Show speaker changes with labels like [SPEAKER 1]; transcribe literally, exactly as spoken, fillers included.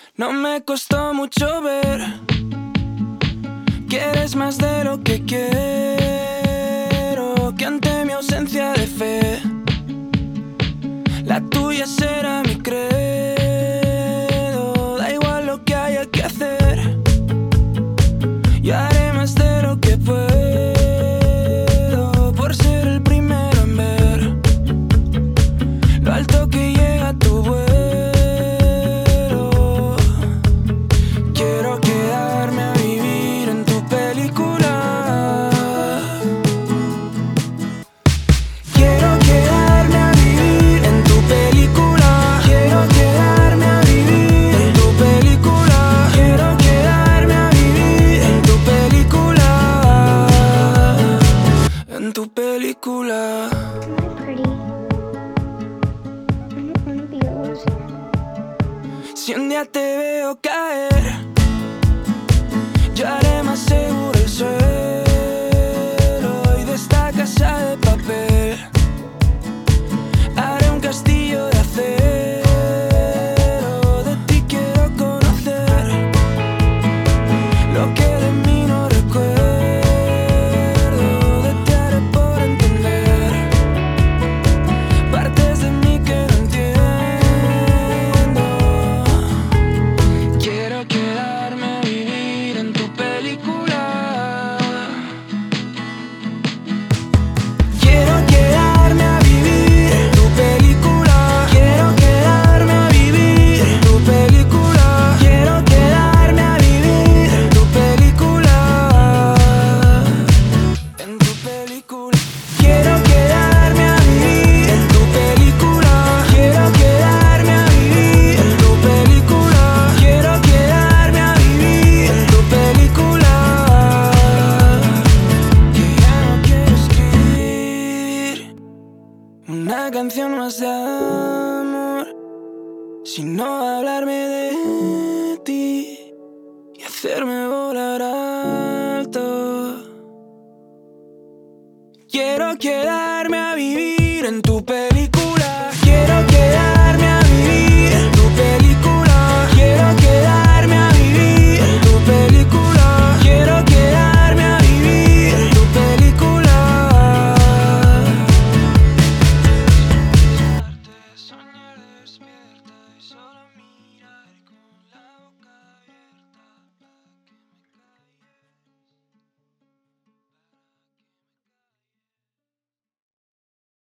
[SPEAKER 1] No me costó mucho ver que eres más de lo que quiero, que ante mi ausencia de fe la tuya será mi credo. Da igual lo que haya que hacer, yo haré más de lo que puedo por ser el primero en ver lo alto que llega tu vuelo. Quiero quedarme a vivir en tu película. Quiero quedarme a vivir en tu película. Quiero quedarme a vivir en tu película. Quiero quedarme a vivir en tu película. En tu película. Si un día te veo caer, yo haré más seguro el suelo, y de esta casa de papel haré un castillo de acero. De ti quiero conocer lo que de mí no recuerdo. De ti haré por entender partes de mí que no entiendo. Quiero quedarme a vivir en tu película. Quiero quedarme a vivir en tu película. Quiero quedarme a vivir en tu película. Quiero quedarme a vivir en tu película. En tu película. Quiero quedarme a vivir en tu película. Quiero quedarme a vivir en tu película. Quiero quedarme a vivir en tu película. Que ya no quiero escribir una canción más de amor, sino hablarme de ti y hacerme volar alto. Quiero quedarme a vivir en tu película.